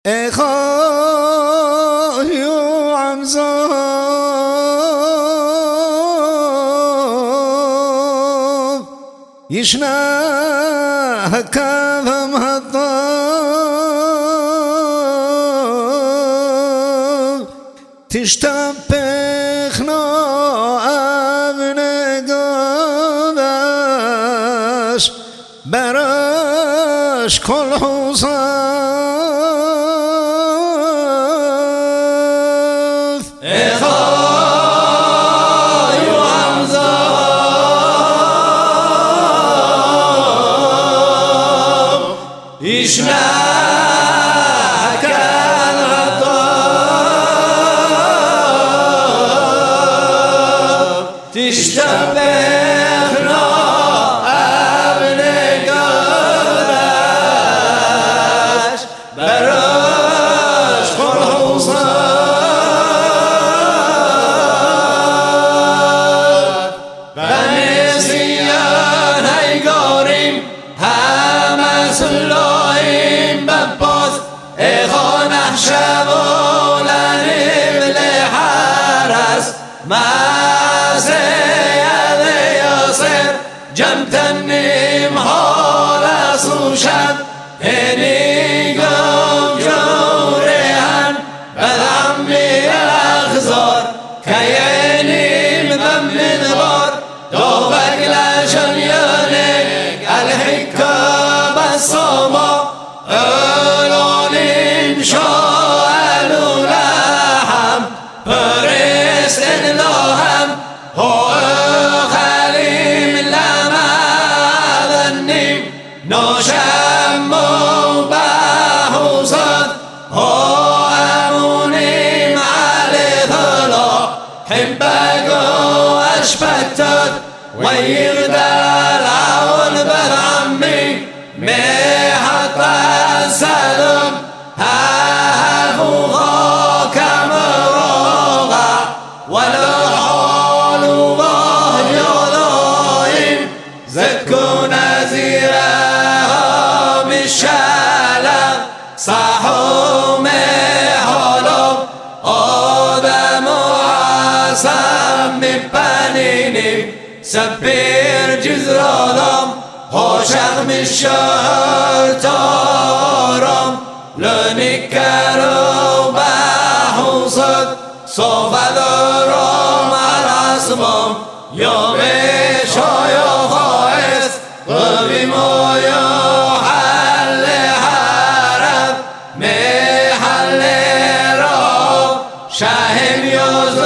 اخای و عمزام يشنا كافم هالطام تشتبخنا ابن قابش براش كل حصاف اخای و عمزام يشنا كان هالطام تشتبخنا ابن قابش براش كل حصاف بنزيان هيقارم همه سلایم بباز اخوان احشبولنیم لحرس مزید یاسر جمتنیم حال سوشد هنیگم جورهن بدعمی الاخزار كياني مذمن بار دوبك لاشن يانك الحكام الصما العليم شاءلوا لحم برس اللهم هو خليم لما ذنيم نشم بحوصد هو أمونيم على ثلا حبقوا أشفتت ويغدال عون بالعمي محط السلم هافوها كمروغا والحول وهي لايم زكوا نزيرهم الشلم صحوا محلم آدم وعصام من بنيني سبير جزرانم هاشق من الشهر تارم لنكروا بحوصد صوفة درام العصمام يوم شايا خائص قبي ما يحل حرم محل رام شهم يزر